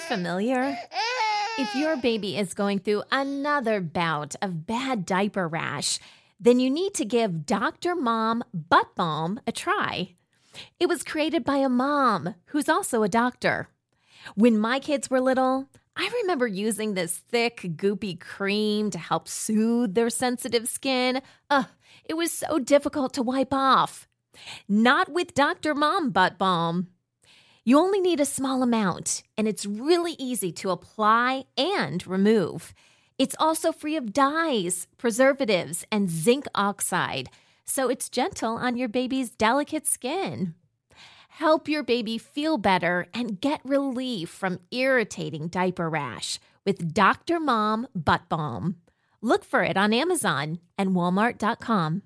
Familiar? If your baby is going through another bout of bad diaper rash, then you need to give Dr. Mom Butt Balm a try. It was created by a mom who's also a doctor. When my kids were little, I remember using this thick, goopy cream to help soothe their sensitive skin. It was so difficult to wipe off. Not with Dr. Mom Butt Balm. You only need a small amount, and it's really easy to apply and remove. It's also free of dyes, preservatives, and zinc oxide, so it's gentle on your baby's delicate skin. Help your baby feel better and get relief from irritating diaper rash with Dr. Mom Butt Balm. Look for it on Amazon and Walmart.com.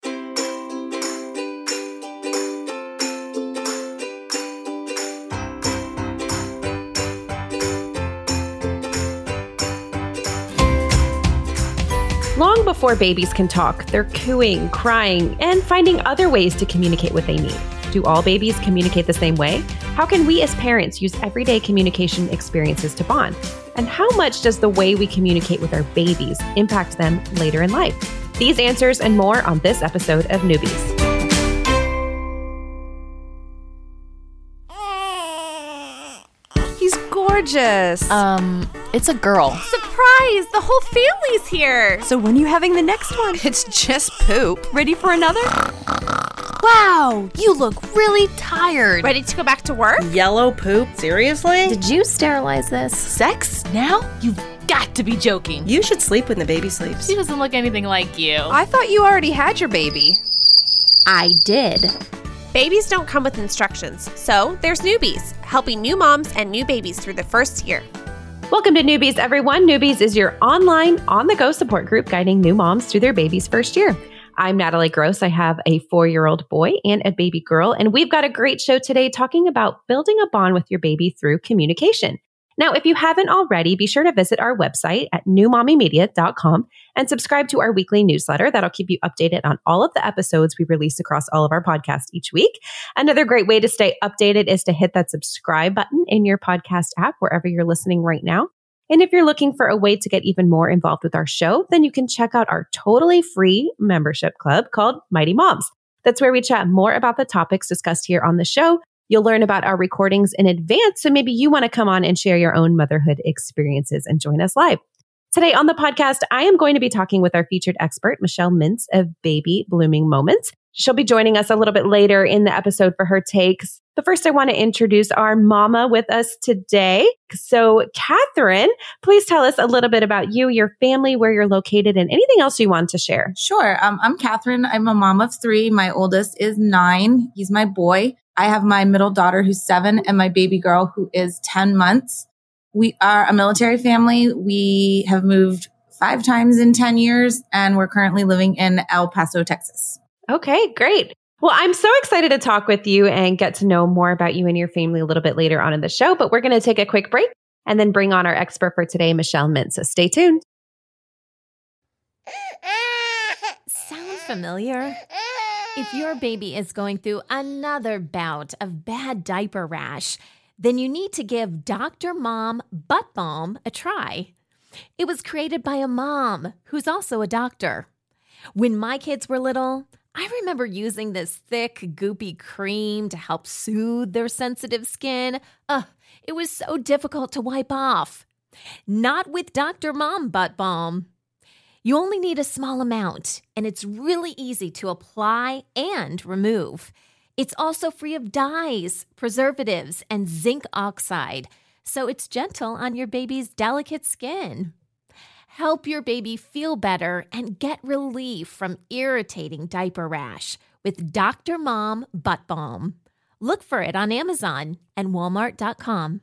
Long before babies can talk, they're cooing, crying, and finding other ways to communicate what they need. Do all babies communicate the same way? How can we as parents use everyday communication experiences to bond? And how much does the way we communicate with our babies impact them later in life? These answers and more on this episode of Newbies. He's gorgeous. It's a girl. Surprise! The whole family's here. So when are you having the next one? It's just poop. Ready for another? Wow, you look really tired. Ready to go back to work? Yellow poop? Seriously? Did you sterilize this? Sex? Now? You've got to be joking. You should sleep when the baby sleeps. She doesn't look anything like you. I thought you already had your baby. I did. Babies don't come with instructions, so there's Newbies, helping new moms and new babies through the first year. Welcome to Newbies, everyone. Newbies is your online, on-the-go support group guiding new moms through their baby's first year. I'm Natalie Gross. I have a 4-year-old boy and a baby girl, and we've got a great show today talking about building a bond with your baby through communication. Now, if you haven't already, be sure to visit our website at newmommymedia.com and subscribe to our weekly newsletter. That'll keep you updated on all of the episodes we release across all of our podcasts each week. Another great way to stay updated is to hit that subscribe button in your podcast app, wherever you're listening right now. And if you're looking for a way to get even more involved with our show, then you can check out our totally free membership club called Mighty Moms. That's where we chat more about the topics discussed here on the show. You'll learn about our recordings in advance, so maybe you want to come on and share your own motherhood experiences and join us live. Today on the podcast, I am going to be talking with our featured expert, Michelle Mintz of Baby Blooming Moments. She'll be joining us a little bit later in the episode for her takes. But first, I want to introduce our mama with us today. So, Catherine, please tell us a little bit about you, your family, where you're located, and anything else you want to share. Sure. I'm Catherine. I'm a mom of 3. My oldest is 9. He's my boy. I have my middle daughter who's 7 and my baby girl who is 10 months. We are a military family. We have moved 5 times in 10 years, and we're currently living in El Paso, Texas. Okay, great. Well, I'm so excited to talk with you and get to know more about you and your family a little bit later on in the show, but we're going to take a quick break and then bring on our expert for today, Michelle Mintz. So stay tuned. Sound familiar? If your baby is going through another bout of bad diaper rash, then you need to give Dr. Mom Butt Balm a try. It was created by a mom who's also a doctor. When my kids were little, I remember using this thick, goopy cream to help soothe their sensitive skin. It was so difficult to wipe off. Not with Dr. Mom Butt Balm. You only need a small amount, and it's really easy to apply and remove. It's also free of dyes, preservatives, and zinc oxide, so it's gentle on your baby's delicate skin. Help your baby feel better and get relief from irritating diaper rash with Dr. Mom Butt Balm. Look for it on Amazon and Walmart.com.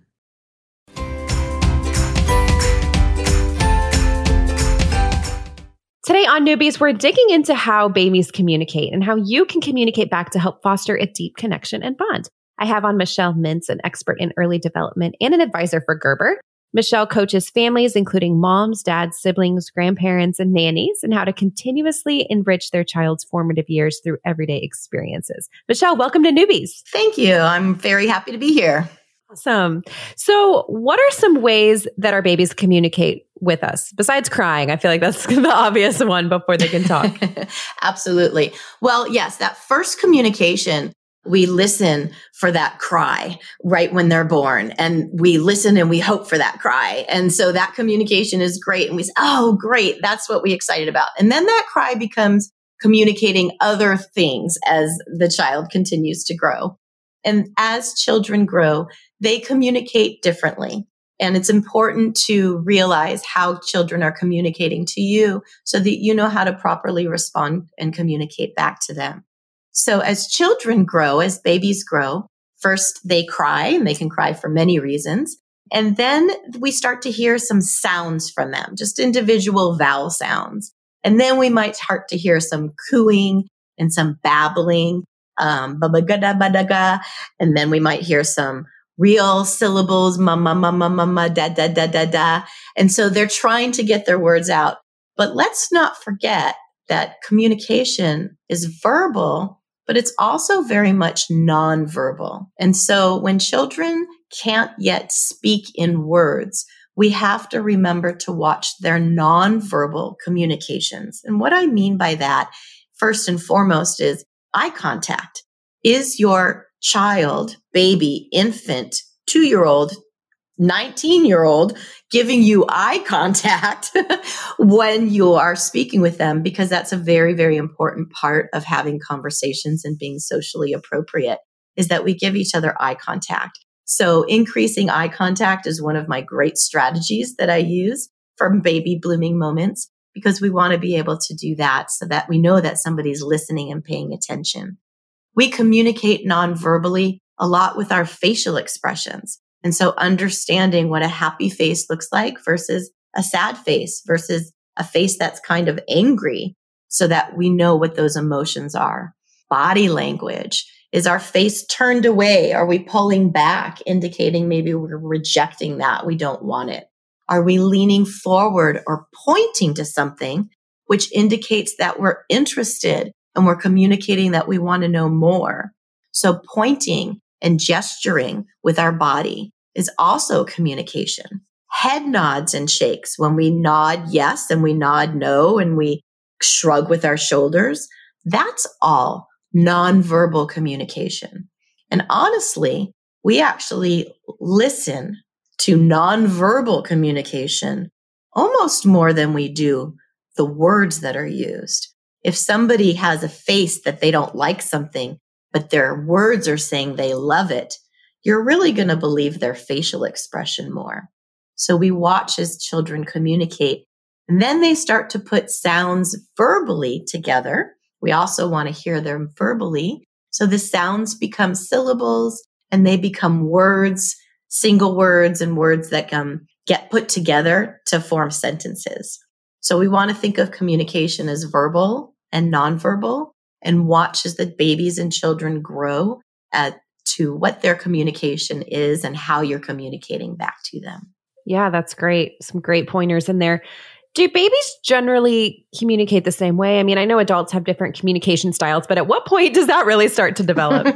Today on Newbies, we're digging into how babies communicate and how you can communicate back to help foster a deep connection and bond. I have on Michelle Mintz, an expert in early development and an advisor for Gerber. Michelle coaches families, including moms, dads, siblings, grandparents, and nannies, and how to continuously enrich their child's formative years through everyday experiences. Michelle, welcome to Newbies. Thank you. I'm very happy to be here. Awesome. So what are some ways that our babies communicate with us besides crying? I feel like that's the obvious one before they can talk. Absolutely. Well, yes, that first communication, we listen for that cry right when they're born, and we listen and we hope for that cry. And so that communication is great. And we say, oh, great. That's what we're excited about. And then that cry becomes communicating other things as the child continues to grow. And as children grow, they communicate differently. And it's important to realize how children are communicating to you so that you know how to properly respond and communicate back to them. So as children grow, as babies grow, first they cry, and they can cry for many reasons. And then we start to hear some sounds from them, just individual vowel sounds. And then we might start to hear some cooing and some babbling, ba-ba-ga-da-ba-da-ga. And then we might hear some real syllables, mama, mama, mama, da, da, da, da, da. And so they're trying to get their words out. But let's not forget that communication is verbal, but it's also very much nonverbal. And so when children can't yet speak in words, we have to remember to watch their nonverbal communications. And what I mean by that, first and foremost, is eye contact. Is your child, baby, infant, 2-year-old, 19-year-old giving you eye contact when you are speaking with them? Because that's a very, very important part of having conversations and being socially appropriate, is that we give each other eye contact. So increasing eye contact is one of my great strategies that I use for baby blooming moments, because we want to be able to do that so that we know that somebody's listening and paying attention. We communicate non-verbally a lot with our facial expressions. And so understanding what a happy face looks like versus a sad face versus a face that's kind of angry, so that we know what those emotions are. Body language. Is our face turned away? Are we pulling back, indicating maybe we're rejecting that? We don't want it. Are we leaning forward or pointing to something, which indicates that we're interested and we're communicating that we want to know more? So pointing and gesturing with our body is also communication. Head nods and shakes. When we nod yes and we nod no and we shrug with our shoulders, that's all nonverbal communication. And honestly, we actually listen to nonverbal communication almost more than we do the words that are used. If somebody has a face that they don't like something, but their words are saying they love it, you're really going to believe their facial expression more. So we watch as children communicate, and then they start to put sounds verbally together. We also want to hear them verbally. So the sounds become syllables, and they become words, single words, and words that get put together to form sentences. So we want to think of communication as verbal and nonverbal, and watch as the babies and children grow to what their communication is and how you're communicating back to them. Yeah, that's great. Some great pointers in there. Do babies generally communicate the same way? I mean, I know adults have different communication styles, but at what point does that really start to develop?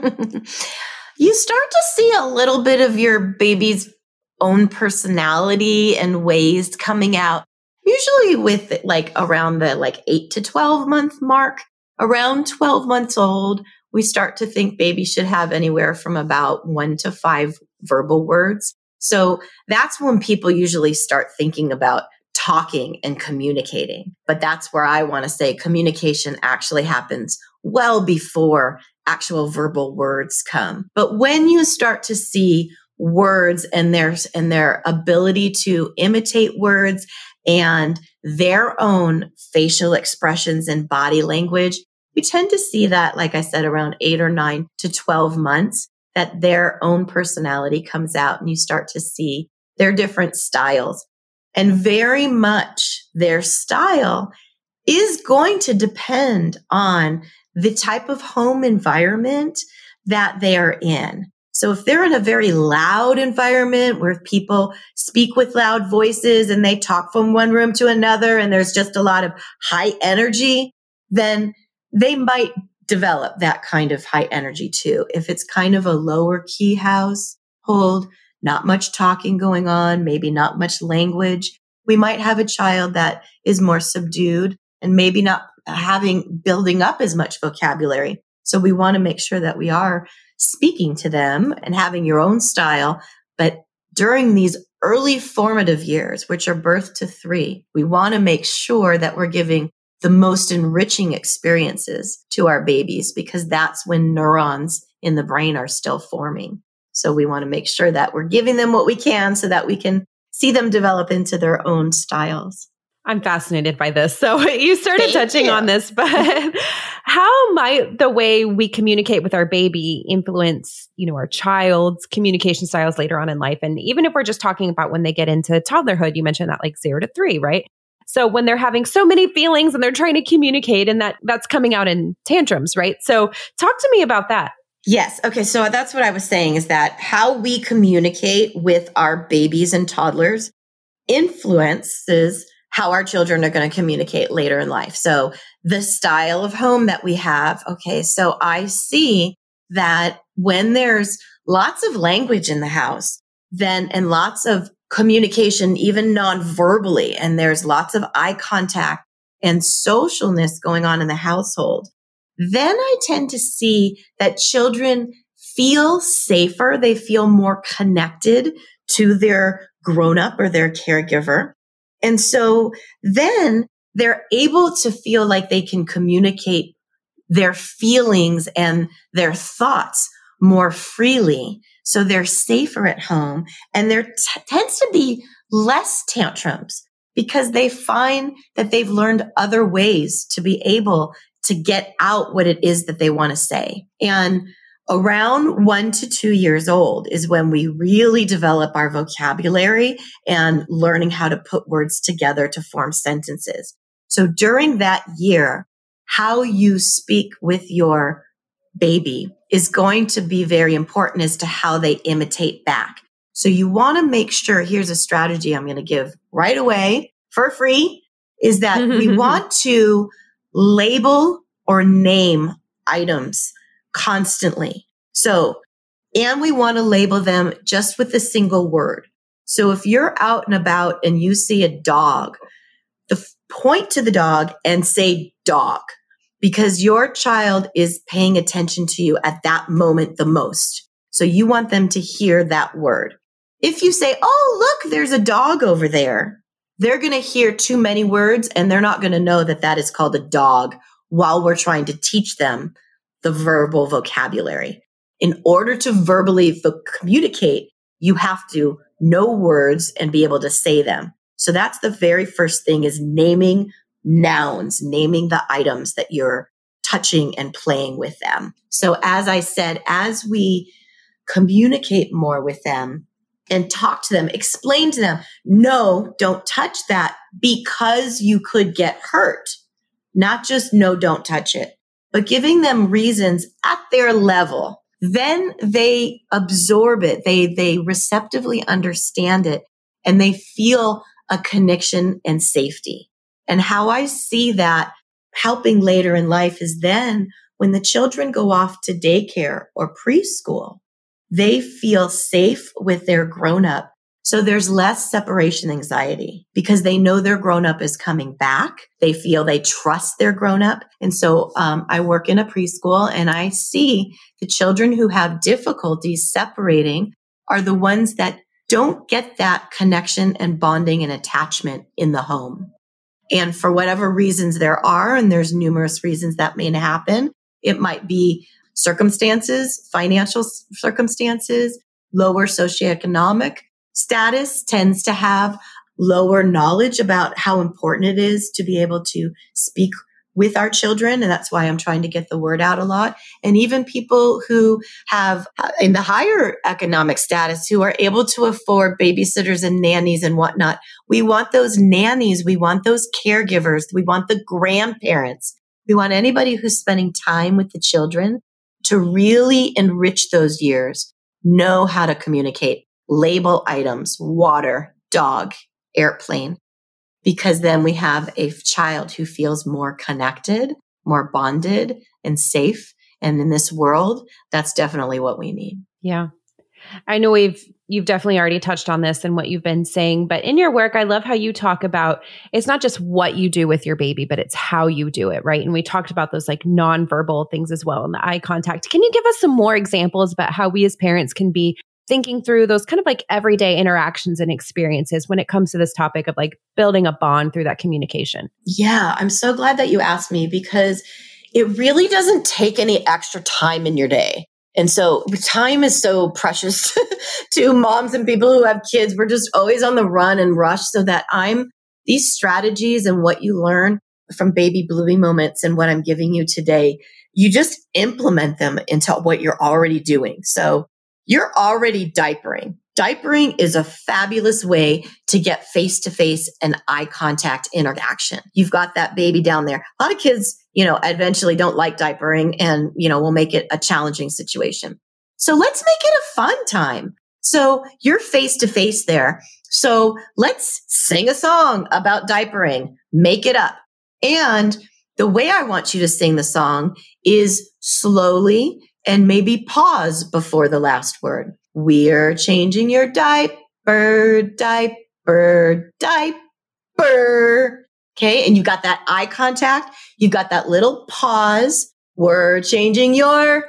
You start to see a little bit of your baby's own personality and ways coming out, usually with around the 8 to 12 month mark. Around 12 months old, we start to think babies should have anywhere from about 1 to 5 verbal words. So that's when people usually start thinking about talking and communicating. But that's where I want to say communication actually happens well before actual verbal words come. But when you start to see words and their ability to imitate words and their own facial expressions and body language, we tend to see that, like I said, around 8 or 9 to 12 months, that their own personality comes out and you start to see their different styles. And very much their style is going to depend on the type of home environment that they are in. So if they're in a very loud environment where people speak with loud voices and they talk from one room to another and there's just a lot of high energy, then they might develop that kind of high energy too. If it's kind of a lower key home hold, not much talking going on, maybe not much language. We might have a child that is more subdued and maybe not building up as much vocabulary. So we want to make sure that we are speaking to them and having your own style. But during these early formative years, which are birth to 3, we want to make sure that we're giving the most enriching experiences to our babies, because that's when neurons in the brain are still forming. So we want to make sure that we're giving them what we can so that we can see them develop into their own styles. I'm fascinated by this. So you started Thank touching you. on this, but how might the way we communicate with our baby influence, our child's communication styles later on in life? And even if we're just talking about when they get into toddlerhood, you mentioned that like 0 to 3, right? So when they're having so many feelings and they're trying to communicate, and that's coming out in tantrums, right? So talk to me about that. Yes. Okay. So that's what I was saying, is that how we communicate with our babies and toddlers influences how our children are going to communicate later in life. So the style of home that we have. Okay. So I see that when there's lots of language in the house, and lots of communication, even non-verbally, and there's lots of eye contact and socialness going on in the household, then I tend to see that children feel safer. They feel more connected to their grown-up or their caregiver. And so then they're able to feel like they can communicate their feelings and their thoughts more freely. So they're safer at home, and there tends to be less tantrums because they find that they've learned other ways to be able to get out what it is that they want to say. And around 1 to 2 years old is when we really develop our vocabulary and learning how to put words together to form sentences. So during that year, how you speak with your baby is going to be very important as to how they imitate back. So you want to make sure, here's a strategy I'm going to give right away for free, is that we want to label or name items constantly. So, and we want to label them just with a single word. So if you're out and about and you see a dog, point to the dog and say dog, because your child is paying attention to you at that moment the most. So you want them to hear that word. If you say, oh, look, there's a dog over there, they're going to hear too many words and they're not going to know that that is called a dog while we're trying to teach them the verbal vocabulary. In order to verbally communicate, you have to know words and be able to say them. So that's the very first thing, is naming nouns, naming the items that you're touching and playing with them. So as I said, as we communicate more with them and talk to them, explain to them, no, don't touch that because you could get hurt. Not just no, don't touch it, but giving them reasons at their level. Then they absorb it. They receptively understand it, and they feel a connection and safety. And how I see that helping later in life is then when the children go off to daycare or preschool, they feel safe with their grown-up. So there's less separation anxiety because they know their grown-up is coming back. They feel they trust their grown-up. And so I work in a preschool, and I see the children who have difficulties separating are the ones that don't get that connection and bonding and attachment in the home. And for whatever reasons there are, and there's numerous reasons that may happen, it might be circumstances, financial circumstances, lower socioeconomic status tends to have lower knowledge about how important it is to be able to speak with our children. And that's why I'm trying to get the word out a lot. And even people who have in the higher economic status who are able to afford babysitters and nannies and whatnot. We want those nannies. We want those caregivers. We want the grandparents. We want anybody who's spending time with the children to really enrich those years, know how to communicate, label items, water, dog, airplane, because then we have a child who feels more connected, more bonded and safe. And in this world, that's definitely what we need. Yeah. I know you've definitely already touched on this and what you've been saying, but in your work, I love how you talk about it's not just what you do with your baby, but it's how you do it, right? And we talked about those like nonverbal things as well and the eye contact. Can you give us some more examples about how we as parents can be thinking through those kind of like everyday interactions and experiences when it comes to this topic of like building a bond through that communication? Yeah, I'm so glad that you asked me because it really doesn't take any extra time in your day. And so time is so precious to moms and people who have kids. We're just always on the run and rush so that these strategies and what you learn from Baby Bluey Moments and what I'm giving you today, you just implement them into what you're already doing. So you're already diapering. Diapering is a fabulous way to get face-to-face and eye contact interaction. You've got that baby down there. A lot of kids, eventually don't like diapering and, will make it a challenging situation. So let's make it a fun time. So you're face-to-face there. So let's sing a song about diapering, make it up. And the way I want you to sing the song is slowly and maybe pause before the last word. We're changing your diaper, diaper, diaper. Okay. And you got that eye contact. You got that little pause. We're changing your,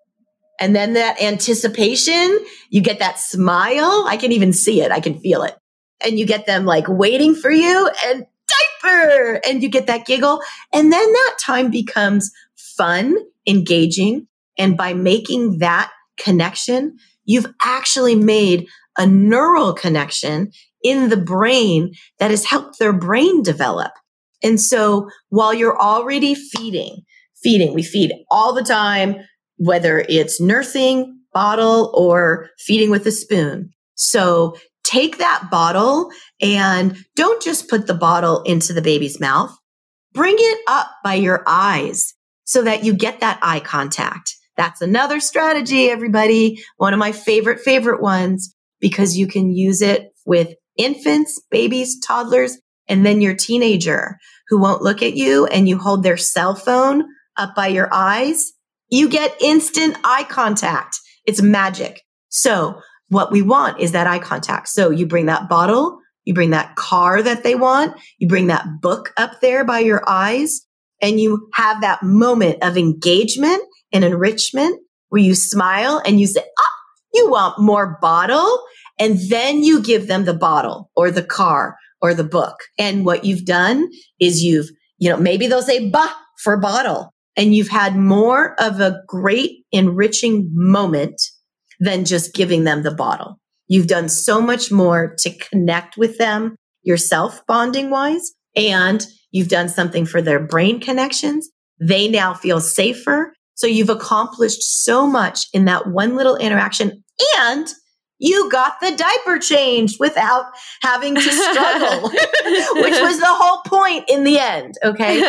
and then that anticipation. You get that smile. I can even see it. I can feel it. And you get them like waiting for you and diaper. And you get that giggle. And then that time becomes fun, engaging. And by making that connection, you've actually made a neural connection in the brain that has helped their brain develop. And so while you're already feeding, we feed all the time, whether it's nursing, bottle, or feeding with a spoon. So take that bottle and don't just put the bottle into the baby's mouth. Bring it up by your eyes so that you get that eye contact. That's another strategy, everybody. One of my favorite ones, because you can use it with infants, babies, toddlers, and then your teenager who won't look at you and you hold their cell phone up by your eyes. You get instant eye contact. It's magic. So what we want is that eye contact. So you bring that bottle, you bring that car that they want, you bring that book up there by your eyes, and you have that moment of engagement and enrichment where you smile and you say, you want more bottle? And then you give them the bottle or the car or the book. And what you've done is maybe they'll say, bah, for bottle. And you've had more of a great enriching moment than just giving them the bottle. You've done so much more to connect with them yourself bonding wise. And you've done something for their brain connections. They now feel safer. So you've accomplished so much in that one little interaction, and you got the diaper changed without having to struggle, which was the whole point in the end. Okay.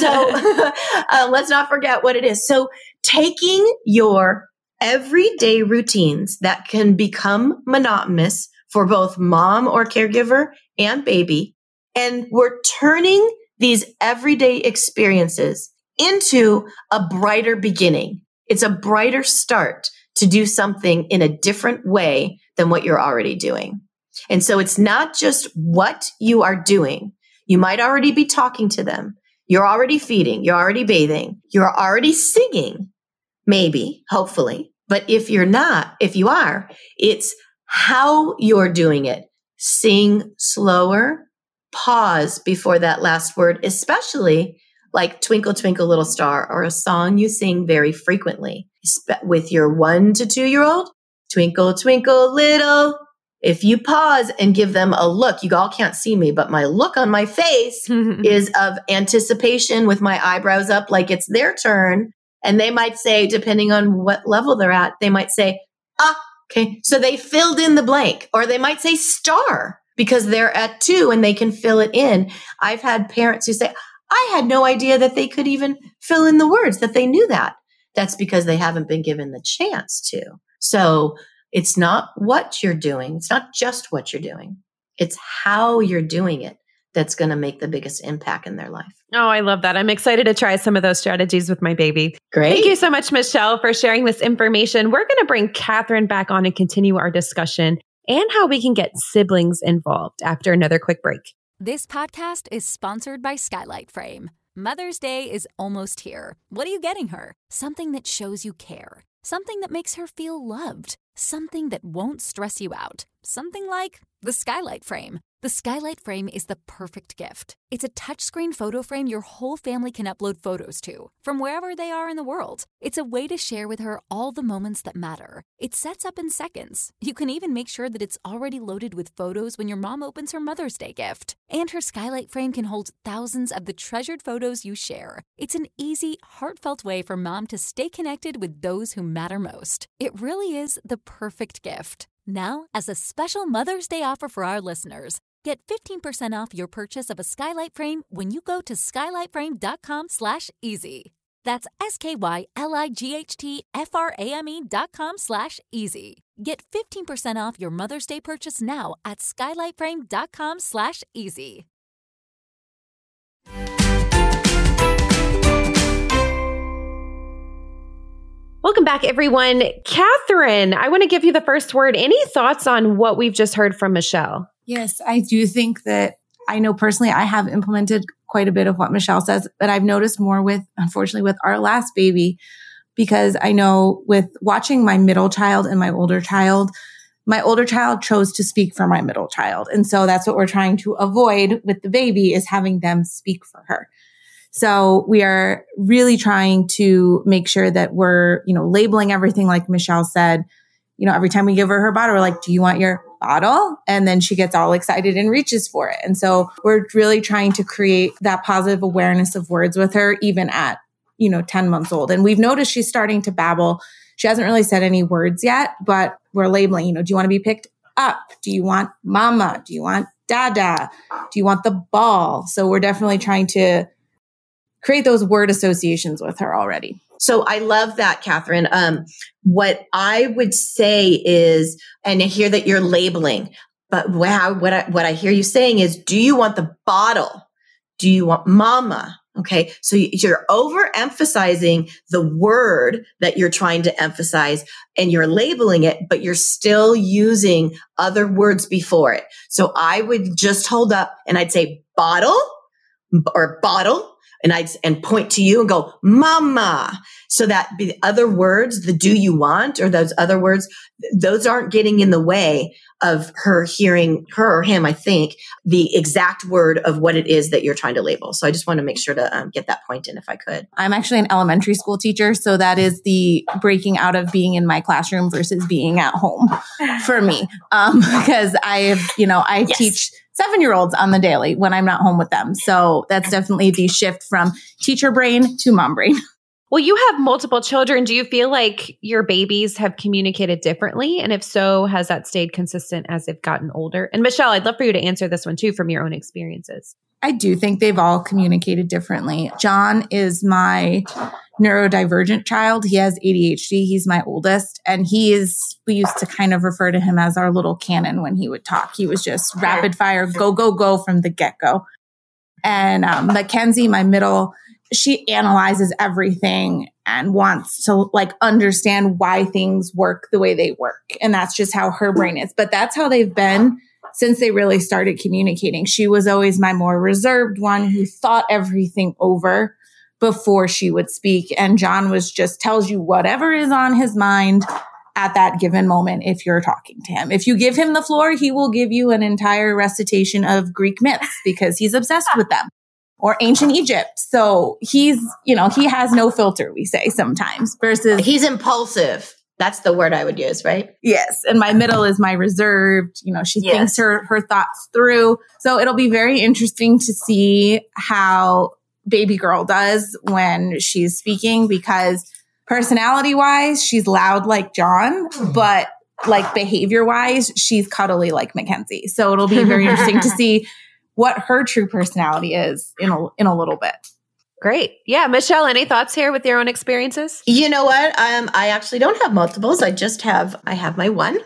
So let's not forget what it is. So taking your everyday routines that can become monotonous for both mom or caregiver and baby, and we're turning these everyday experiences into a brighter beginning. It's a brighter start to do something in a different way than what you're already doing. And so it's not just what you are doing. You might already be talking to them. You're already feeding. You're already bathing. You're already singing, maybe, hopefully. But if you are, it's how you're doing it. Sing slower, pause before that last word, especially like Twinkle, Twinkle, Little Star, or a song you sing very frequently with your 1 to 2-year-old. Twinkle, twinkle, little. If you pause and give them a look, you all can't see me, but my look on my face is of anticipation with my eyebrows up like it's their turn. And they might say, depending on what level they're at, they might say, okay. So they filled in the blank, or they might say star because they're at 2 and they can fill it in. I've had parents who say, I had no idea that they could even fill in the words, that they knew that. That's because they haven't been given the chance to. So it's not what you're doing. It's not just what you're doing. It's how you're doing it that's going to make the biggest impact in their life. Oh, I love that. I'm excited to try some of those strategies with my baby. Great. Thank you so much, Michelle, for sharing this information. We're going to bring Catherine back on and continue our discussion and how we can get siblings involved after another quick break. This podcast is sponsored by Skylight Frame. Mother's Day is almost here. What are you getting her? Something that shows you care. Something that makes her feel loved. Something that won't stress you out. Something like the Skylight Frame. The Skylight Frame is the perfect gift. It's a touchscreen photo frame your whole family can upload photos to, from wherever they are in the world. It's a way to share with her all the moments that matter. It sets up in seconds. You can even make sure that it's already loaded with photos when your mom opens her Mother's Day gift. And her Skylight Frame can hold thousands of the treasured photos you share. It's an easy, heartfelt way for mom to stay connected with those who matter most. It really is the perfect gift. Now, as a special Mother's Day offer for our listeners, get 15% off your purchase of a Skylight Frame when you go to skylightframe.com/easy. That's SKYLIGHTFRAME.com/easy. Get 15% off your Mother's Day purchase now at skylightframe.com/easy. Welcome back, everyone. Catherine, I want to give you the first word. Any thoughts on what we've just heard from Michelle? Yes, I do think that I know personally I have implemented quite a bit of what Michelle says, but I've noticed more unfortunately, with our last baby, because I know with watching my middle child and my older child chose to speak for my middle child. And so that's what we're trying to avoid with the baby, is having them speak for her. So we are really trying to make sure that we're, labeling everything like Michelle said. Every time we give her bottle, we're like, do you want your bottle? And then she gets all excited and reaches for it. And so we're really trying to create that positive awareness of words with her, even at, 10 months old. And we've noticed she's starting to babble. She hasn't really said any words yet, but we're labeling, do you want to be picked up? Do you want mama? Do you want dada? Do you want the ball? So we're definitely trying to create those word associations with her already. So I love that, Catherine. What I would say is, and I hear that you're labeling, but wow, what I hear you saying is, do you want the bottle? Do you want mama? Okay. So you're overemphasizing the word that you're trying to emphasize, and you're labeling it, but you're still using other words before it. So I would just hold up and I'd say bottle or bottle. And point to you and go, mama. So that the other words, the do you want, or those other words, those aren't getting in the way of her hearing, her or him, I think, the exact word of what it is that you're trying to label. So I just want to make sure to get that point in if I could. I'm actually an elementary school teacher. So that is the breaking out of being in my classroom versus being at home for me. Because I teach 7-year-olds on the daily when I'm not home with them. So that's definitely the shift from teacher brain to mom brain. Well, you have multiple children. Do you feel like your babies have communicated differently? And if so, has that stayed consistent as they've gotten older? And Michelle, I'd love for you to answer this one too from your own experiences. I do think they've all communicated differently. John is my neurodivergent child. He has ADHD. He's my oldest. And we used to kind of refer to him as our little cannon when he would talk. He was just rapid fire, go, go, go from the get-go. And Mackenzie, my middle, she analyzes everything and wants to understand why things work the way they work. And that's just how her brain is. But that's how they've been since they really started communicating. She was always my more reserved one who thought everything over before she would speak. And John just tells you whatever is on his mind at that given moment if you're talking to him. If you give him the floor, he will give you an entire recitation of Greek myths because he's obsessed with them, or ancient Egypt. So he has no filter, we say sometimes, versus he's impulsive. That's the word I would use, right? Yes. And my middle is my reserved, she thinks her thoughts through. So it'll be very interesting to see how baby girl does when she's speaking, because personality wise, she's loud like John, but behavior wise, she's cuddly like Mackenzie. So it'll be very interesting to see what her true personality is in a little bit. Great. Yeah. Michelle, any thoughts here with your own experiences? You know what? I actually don't have multiples. I have my one.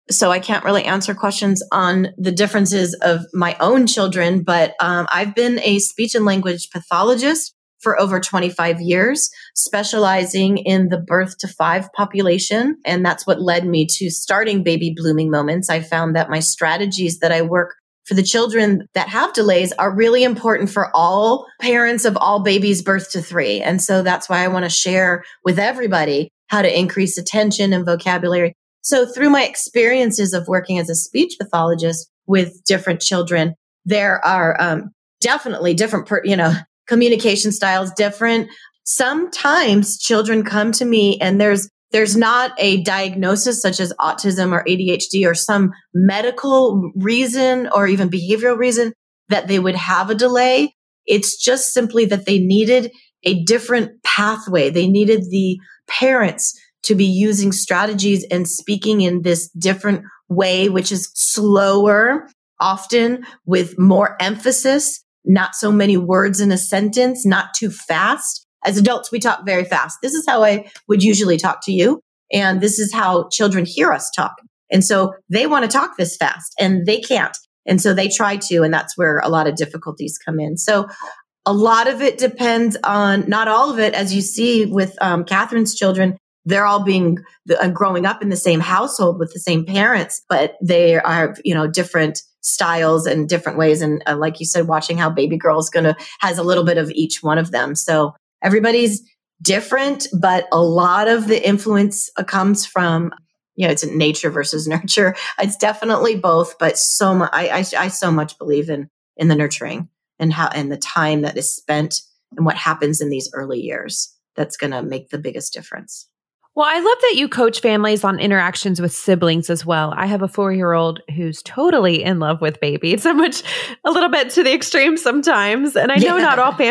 So I can't really answer questions on the differences of my own children, but I've been a speech and language pathologist for over 25 years, specializing in the birth to 5 population. And that's what led me to starting Baby Blooming Moments. I found that my strategies that I work for the children that have delays are really important for all parents of all babies birth to 3. And so that's why I want to share with everybody how to increase attention and vocabulary. So through my experiences of working as a speech pathologist with different children, there are definitely different, communication styles, different. Sometimes children come to me and there's not a diagnosis such as autism or ADHD or some medical reason or even behavioral reason that they would have a delay. It's just simply that they needed a different pathway. They needed the parents to be using strategies and speaking in this different way, which is slower, often with more emphasis, not so many words in a sentence, not too fast. As adults, we talk very fast. This is how I would usually talk to you. And this is how children hear us talk. And so they want to talk this fast and they can't. And so they try to, and that's where a lot of difficulties come in. So a lot of it depends on, not all of it, as you see with Catherine's children, they're all growing up in the same household with the same parents, but they are, different styles and different ways. And like you said, watching how baby girl has a little bit of each one of them. So everybody's different, but a lot of the influence comes from, it's nature versus nurture. It's definitely both, but so much, I so much believe in the nurturing and the time that is spent and what happens in these early years. That's going to make the biggest difference. Well, I love that you coach families on interactions with siblings as well. I have a 4-year-old who's totally in love with baby. It's a little bit to the extreme sometimes. And I know not all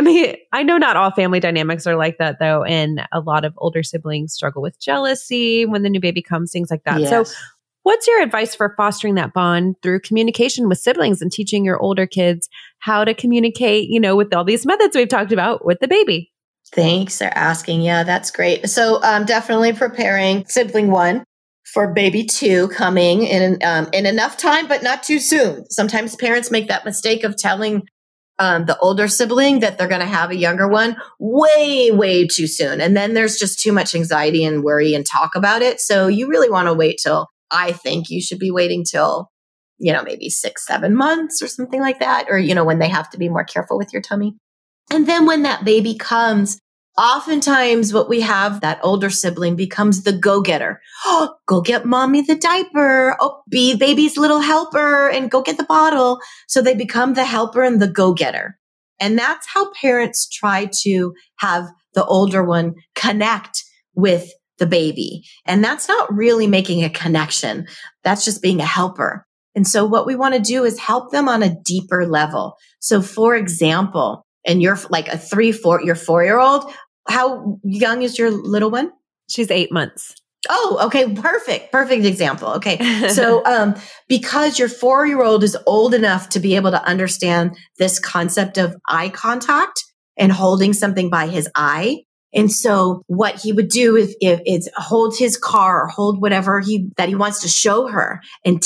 family dynamics are like that though. And a lot of older siblings struggle with jealousy when the new baby comes, things like that. Yes. So what's your advice for fostering that bond through communication with siblings and teaching your older kids how to communicate, with all these methods we've talked about with the baby? Thanks for asking. Yeah, that's great. So definitely preparing sibling 1 for baby 2 coming in enough time, but not too soon. Sometimes parents make that mistake of telling the older sibling that they're going to have a younger one way, way too soon. And then there's just too much anxiety and worry and talk about it. So you really want to wait I think you should be waiting till, maybe 6-7 months or something like that. Or, when they have to be more careful with your tummy. And then when that baby comes, oftentimes what we have, that older sibling becomes the go-getter. Oh, go get mommy the diaper. Oh, be baby's little helper and go get the bottle. So they become the helper and the go-getter. And that's how parents try to have the older one connect with the baby. And that's not really making a connection. That's just being a helper. And so what we want to do is help them on a deeper level. So for example, and you're like your 4-year-old, how young is your little one? She's 8 months. Oh, okay. Perfect example. Okay. So, because your 4-year-old is old enough to be able to understand this concept of eye contact and holding something by his eye. And so what he would do is hold his car or hold whatever that he wants to show her. And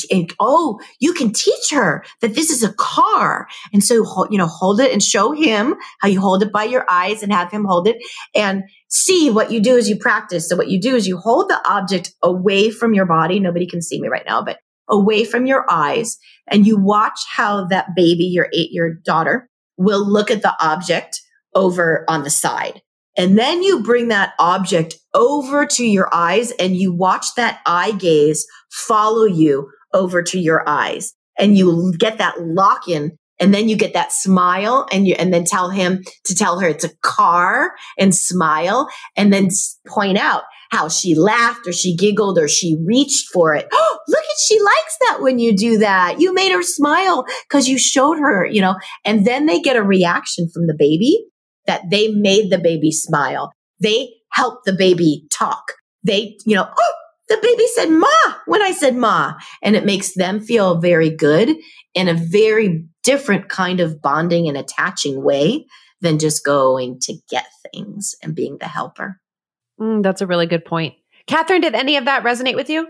you can teach her that this is a car. And so, hold it and show him how you hold it by your eyes and have him hold it and see what you do as you practice. So what you do is you hold the object away from your body. Nobody can see me right now, but away from your eyes. And you watch how that baby, your 8-year daughter, will look at the object over on the side. And then you bring that object over to your eyes and you watch that eye gaze follow you over to your eyes. And you get that lock in and then you get that smile and then tell him to tell her it's a car and smile and then point out how she laughed or she giggled or she reached for it. Oh, look she likes that when you do that. You made her smile because you showed her, and then they get a reaction from the baby that they made the baby smile. They helped the baby talk. They, the baby said ma when I said ma. And it makes them feel very good in a very different kind of bonding and attaching way than just going to get things and being the helper. That's a really good point. Catherine, did any of that resonate with you?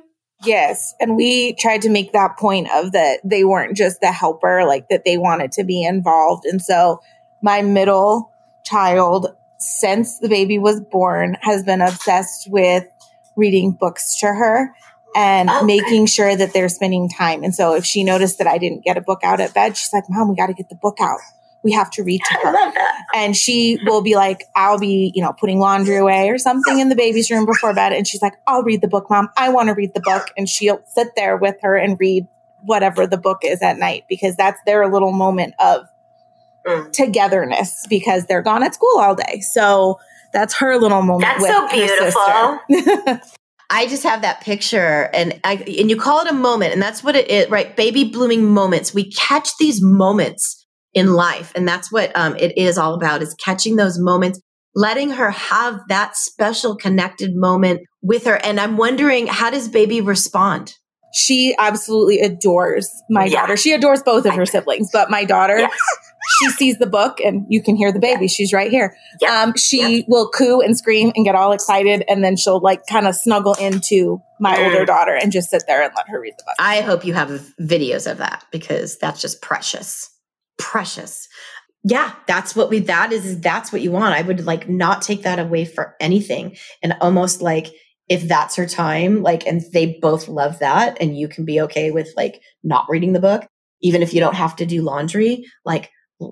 Yes. And we tried to make that point of that they weren't just the helper, like that they wanted to be involved. And so my middle child, since the baby was born, has been obsessed with reading books to her and making sure that they're spending time. And so if she noticed that I didn't get a book out at bed, she's like, Mom, we got to get the book out. We have to read to her. I love that. And she will be like, I'll be, putting laundry away or something in the baby's room before bed. And she's like, I'll read the book, Mom. I want to read the book. And she'll sit there with her and read whatever the book is at night, because that's their little moment of togetherness, because they're gone at school all day. So that's her little moment. That's so beautiful. I just have that picture, and you call it a moment, and that's what it is, right? Baby blooming moments. We catch these moments in life. And that's what it is all about, is catching those moments, letting her have that special connected moment with her. And I'm wondering, how does baby respond? She absolutely adores my daughter. She adores both of her siblings, but my daughter, she sees the book and you can hear the baby. She's right here. She will coo and scream and get all excited. And then she'll kind of snuggle into my older daughter and just sit there and let her read the book. I hope you have videos of that, because that's just precious. Precious. Yeah, that's what you want. I would not take that away for anything. And almost if that's her time, and they both love that, and you can be okay with not reading the book, even if you don't have to do laundry, let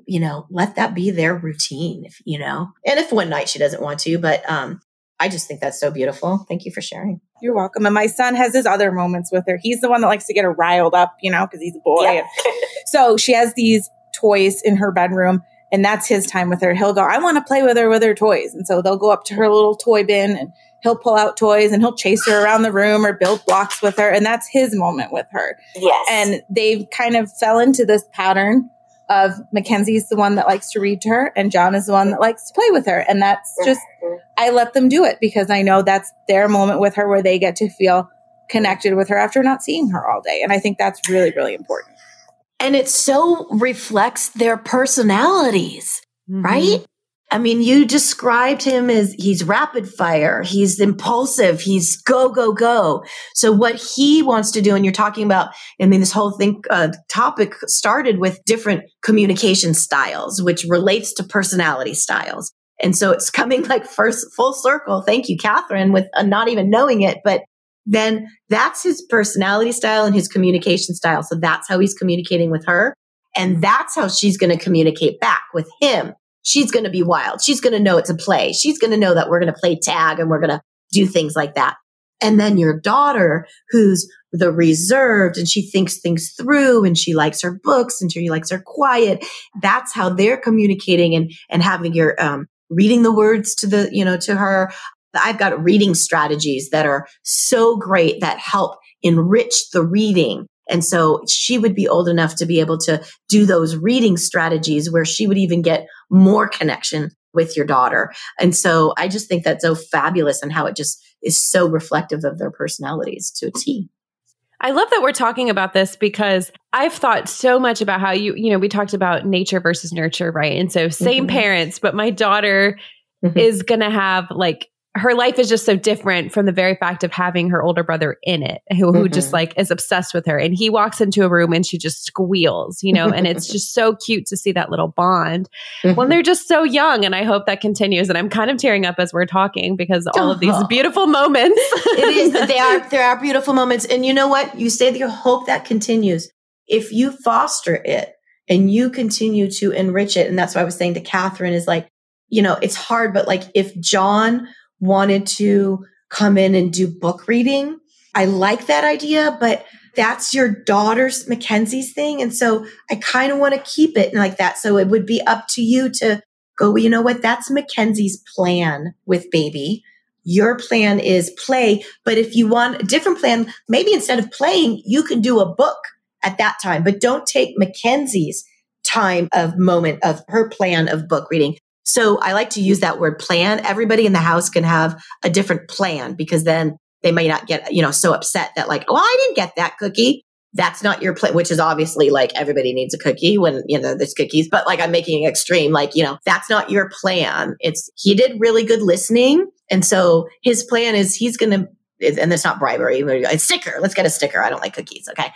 that be their routine, and if one night she doesn't want to, but, I just think that's so beautiful. Thank you for sharing. You're welcome. And my son has his other moments with her. He's the one that likes to get her riled up, because he's a boy. Yeah. So she has these toys in her bedroom, and that's his time with her. He'll go, I want to play with her toys. And so they'll go up to her little toy bin and he'll pull out toys and he'll chase her around the room or build blocks with her. And that's his moment with her. Yes. And they've kind of fell into this pattern of Mackenzie's the one that likes to read to her and John is the one that likes to play with her. And that's just, I let them do it because I know that's their moment with her where they get to feel connected with her after not seeing her all day. And I think that's really, really important. And it so reflects their personalities, right? I mean, you described him as he's rapid fire, he's impulsive, he's go, go, go. So what he wants to do, and you're talking about, this whole topic started with different communication styles, which relates to personality styles. And so it's coming first full circle. Thank you, Catherine, with not even knowing it, but then that's his personality style and his communication style. So that's how he's communicating with her. And that's how she's going to communicate back with him. She's going to be wild. She's going to know it's a play. She's going to know that we're going to play tag and we're going to do things like that. And then your daughter, who's the reserved and she thinks things through and she likes her books and she likes her quiet. That's how they're communicating and having your, reading the words to to her. I've got reading strategies that are so great that help enrich the reading. And so she would be old enough to be able to do those reading strategies where she would even get more connection with your daughter. And so I just think that's so fabulous and how it just is so reflective of their personalities to a T. I love that we're talking about this because I've thought so much about how we talked about nature versus nurture, right? And so same parents, but my daughter is going to have her life is just so different from the very fact of having her older brother in it, who just is obsessed with her. And he walks into a room and she just squeals, and it's just so cute to see that little bond when they're just so young. And I hope that continues. And I'm kind of tearing up as we're talking because all of these beautiful moments. It is. There are beautiful moments. And you know what? You say that you hope that continues. If you foster it and you continue to enrich it. And that's what I was saying to Catherine is it's hard, but if John wanted to come in and do book reading, I like that idea, but that's your daughter's, Mackenzie's thing. And so I kind of want to keep it like that. So it would be up to you to go, you know what? That's Mackenzie's plan with baby. Your plan is play. But if you want a different plan, maybe instead of playing, you can do a book at that time, but don't take Mackenzie's time of moment of her plan of book reading. So I like to use that word plan. Everybody in the house can have a different plan because then they may not get, so upset that I didn't get that cookie. That's not your plan, which is obviously everybody needs a cookie when, there's cookies, but I'm making it extreme. That's not your plan. He did really good listening. And so his plan is he's going to and it's not bribery, a sticker. Let's get a sticker. I don't like cookies. Okay.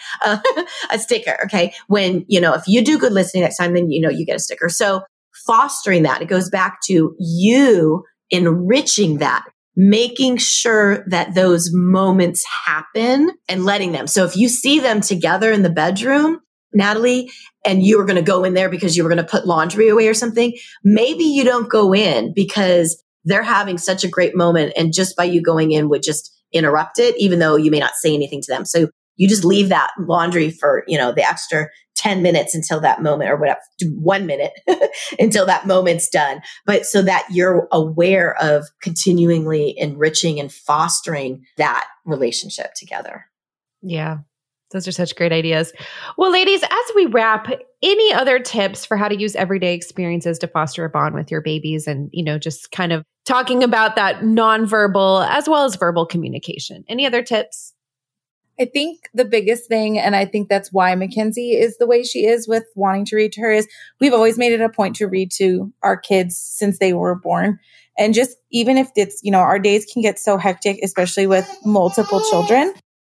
A sticker. Okay. When, if you do good listening next time, then, you get a sticker. So fostering that, it goes back to you enriching that, making sure that those moments happen and letting them. So if you see them together in the bedroom, Natalie, and you were going to go in there because you were going to put laundry away or something, maybe you don't go in because they're having such a great moment. And just by you going in would just interrupt it, even though you may not say anything to them. So you just leave that laundry for, the extra 10 minutes until that moment, or whatever, 1 minute until that moment's done. But so that you're aware of continually enriching and fostering that relationship together. Yeah. Those are such great ideas. Well, ladies, as we wrap, any other tips for how to use everyday experiences to foster a bond with your babies and, just kind of talking about that nonverbal as well as verbal communication? Any other tips? I think the biggest thing, and I think that's why Mackenzie is the way she is with wanting to read to her, is we've always made it a point to read to our kids since they were born. And just even if it's, our days can get so hectic, especially with multiple children,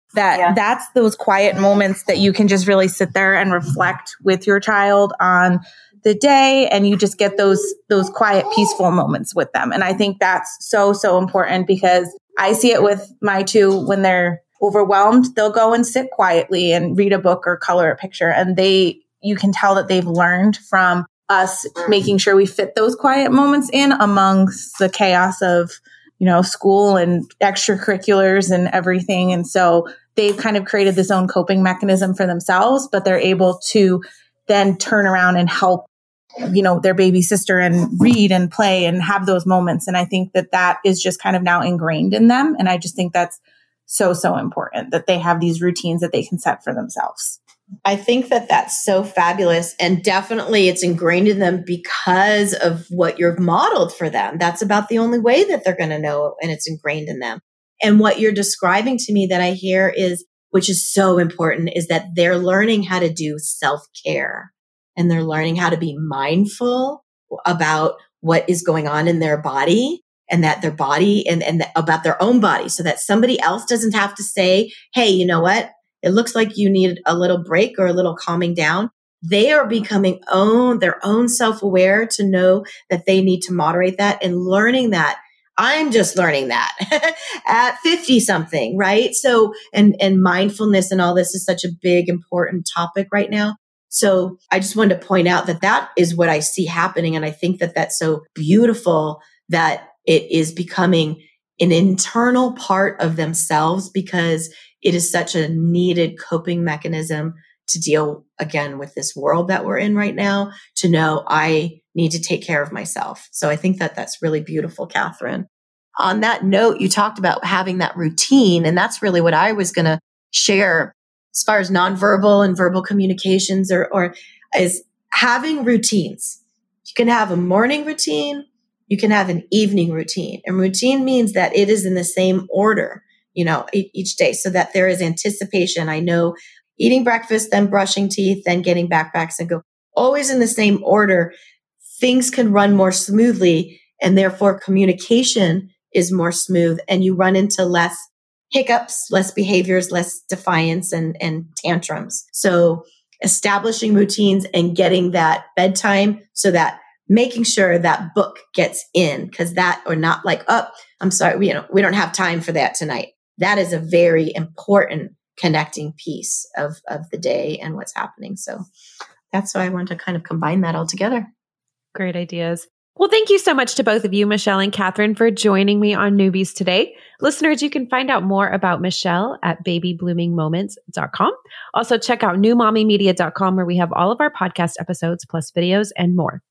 that's those quiet moments that you can just really sit there and reflect with your child on the day, and you just get those quiet, peaceful moments with them. And I think that's so, so important, because I see it with my two. When they're overwhelmed, they'll go and sit quietly and read a book or color a picture. And you can tell that they've learned from us making sure we fit those quiet moments in amongst the chaos of, school and extracurriculars and everything. And so they've kind of created this own coping mechanism for themselves, but they're able to then turn around and help, their baby sister and read and play and have those moments. And I think that is just kind of now ingrained in them. And I just think that's so, so important that they have these routines that they can set for themselves. I think that that's so fabulous. And definitely it's ingrained in them because of what you're modeled for them. That's about the only way that they're going to know, and it's ingrained in them. And what you're describing to me that I hear is, which is so important, is that they're learning how to do self-care, and they're learning how to be mindful about what is going on in their body, and that their body and about their own body, so that somebody else doesn't have to say, hey, you know what? It looks like you need a little break or a little calming down. They are becoming their own self-aware to know that they need to moderate that, and learning that. I'm just learning that at 50 something, right? So, and mindfulness and all this is such a big, important topic right now. So I just wanted to point out that is what I see happening. And I think that that's so beautiful that it is becoming an internal part of themselves, because it is such a needed coping mechanism to deal again with this world that we're in right now, to know I need to take care of myself. So I think that that's really beautiful, Catherine. On that note, you talked about having that routine, and that's really what I was going to share as far as nonverbal and verbal communications, or is having routines. You can have a morning routine, you can have an evening routine. And routine means that it is in the same order, each day, so that there is anticipation. I know eating breakfast, then brushing teeth, then getting backpacks, and go always in the same order. Things can run more smoothly, and therefore communication is more smooth, and you run into less hiccups, less behaviors, less defiance and tantrums. So establishing routines and getting that bedtime, so that making sure that book gets in, because that, or not like, oh, I'm sorry, we don't have time for that tonight. That is a very important connecting piece of the day and what's happening. So that's why I want to kind of combine that all together. Great ideas. Well, thank you so much to both of you, Michelle and Catherine, for joining me on Newbies today. Listeners, you can find out more about Michelle at babybloomingmoments.com. Also, check out newmommymedia.com, where we have all of our podcast episodes, plus videos and more.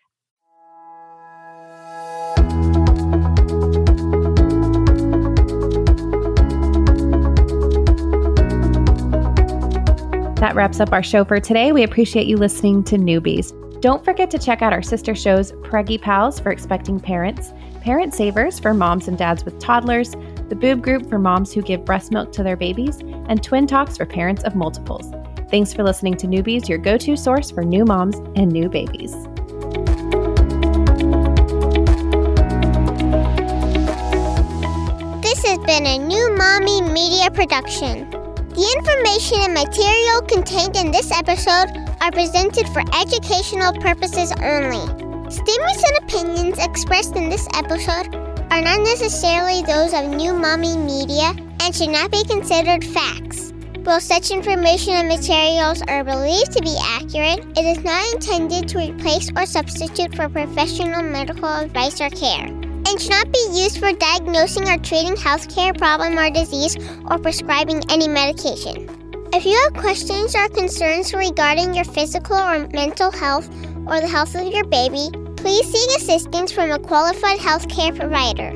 That wraps up our show for today. We appreciate you listening to Newbies. Don't forget to check out our sister shows, Preggy Pals for expecting parents, Parent Savers for moms and dads with toddlers, the Boob Group for moms who give breast milk to their babies, and Twin Talks for parents of multiples. Thanks for listening to Newbies, your go-to source for new moms and new babies. This is been a New Mommy Media production. The information and material contained in this episode are presented for educational purposes only. Statements and opinions expressed in this episode are not necessarily those of New Mommy Media and should not be considered facts. While such information and materials are believed to be accurate, it is not intended to replace or substitute for professional medical advice or care, and should not be used for diagnosing or treating healthcare problem or disease or prescribing any medication. If you have questions or concerns regarding your physical or mental health or the health of your baby, please seek assistance from a qualified healthcare provider.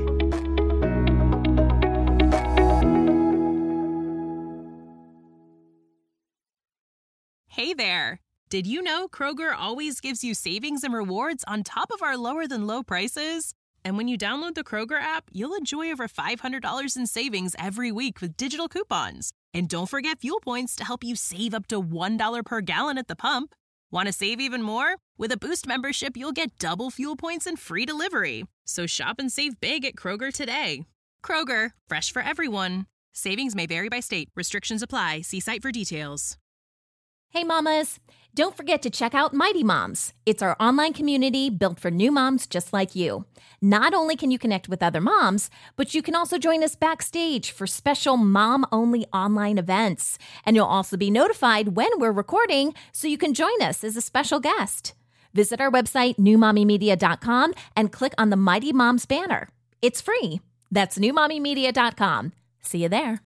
Hey there! Did you know Kroger always gives you savings and rewards on top of our lower-than-low prices? And when you download the Kroger app, you'll enjoy over $500 in savings every week with digital coupons. And don't forget fuel points to help you save up to $1 per gallon at the pump. Want to save even more? With a Boost membership, you'll get double fuel points and free delivery. So shop and save big at Kroger today. Kroger, fresh for everyone. Savings may vary by state. Restrictions apply. See site for details. Hey mamas, don't forget to check out Mighty Moms. It's our online community built for new moms just like you. Not only can you connect with other moms, but you can also join us backstage for special mom-only online events. And you'll also be notified when we're recording so you can join us as a special guest. Visit our website, newmommymedia.com, and click on the Mighty Moms banner. It's free. That's newmommymedia.com. See you there.